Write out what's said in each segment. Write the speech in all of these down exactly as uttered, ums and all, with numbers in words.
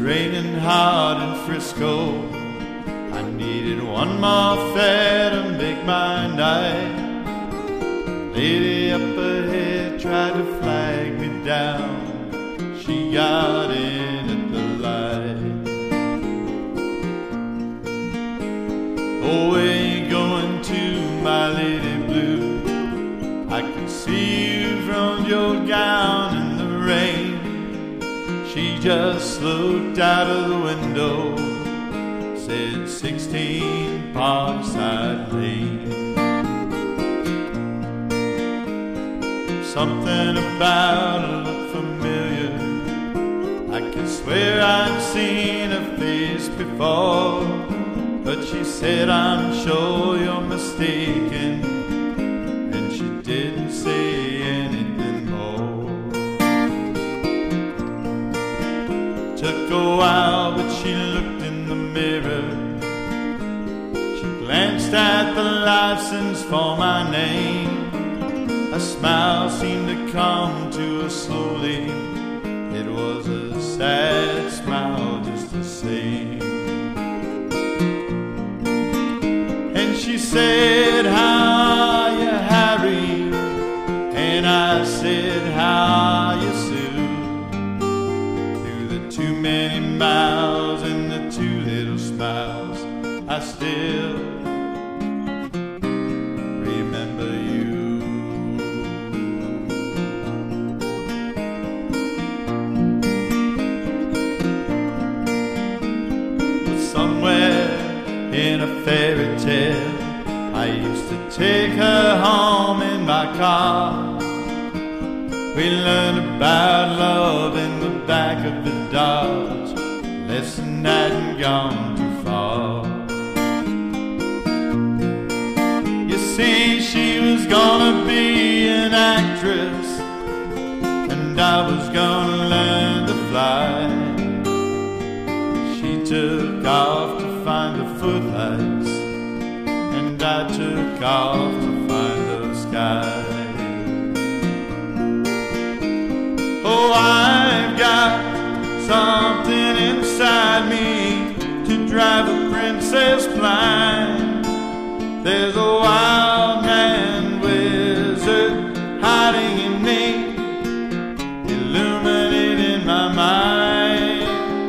raining hard in Frisco. I needed one more fare to make my night. Lady up ahead tried to flag me down. She got in at the light. Oh, where you going to, my lady blue? I can see you've rolled your gown in the rain. She just looked out of the window, said sixteen Parkside Lane. Something about her looked familiar. I can swear I've seen her face before, but she said, I'm sure you're mistaken, and she didn't say anything more. Took a while, but she looked in the mirror. She glanced at the license for my name. A smile seemed to come to her slowly. It was a sad smile just the same. And she said, how are you, Harry? And I said, how are you, Sue? Through the too many miles and the two little smiles, I still remember you. Somewhere in a fairy tale, I used to take her home in my car. We learned about love in the back of the Dodge. Lesson hadn't gone too far. You see, she was gonna be an actress, and I was gonna learn to fly. She took off to find the footlights, and I took off to find the sky. Oh, I've got something inside me to drive a princess blind. There's a wild man wizard hiding in me, illuminating my mind,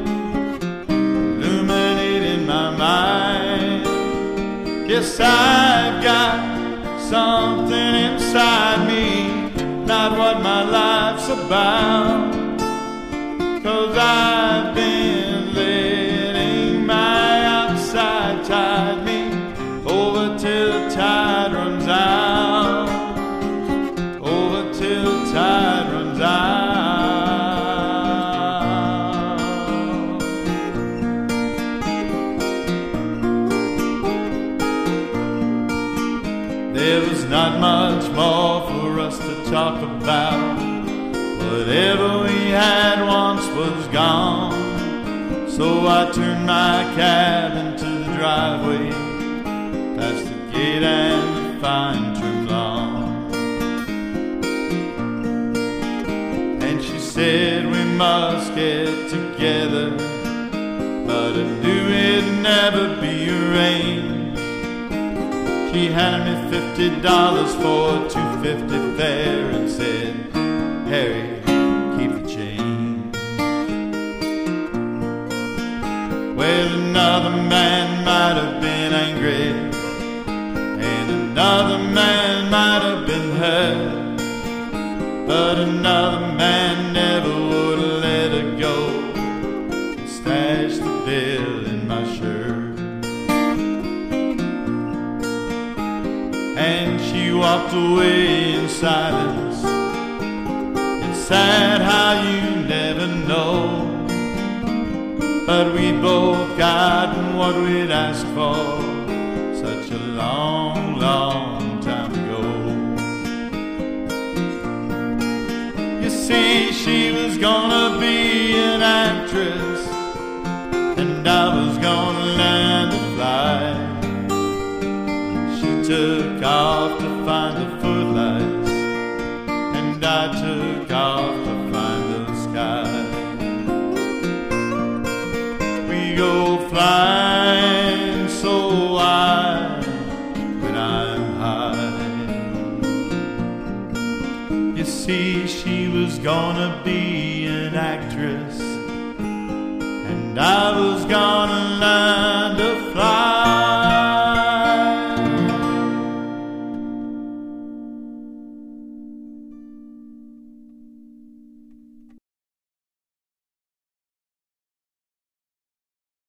illuminating my mind. Yes, I've got something inside me, not what my life's about, 'cause I've been letting my outside tide me over till the tide runs out, over till the tide runs out. There was not much more for us to talk about. Whatever we had once was gone. So I turned my cab into the driveway, past the gate and the fine trim lawn. And she said we must get together, but I knew it'd never be arranged. She handed me fifty dollars for a two fifty fare and said, Harry, keep the change. Well, another man might have been angry, and another man might have been hurt, but another man never would have let her go and stash the bill in my shirt. And she walked away in silence. It's sad how you never know, but we both gotten what we'd asked for such a long, long time ago. You see, she was gonna be an actress, and I was gonna learn to fly. She took off to find the footlights, and I took off to find the sky. go flying so wide when I'm high. You see, she was gonna be an actress, and I was gonna learn to fly.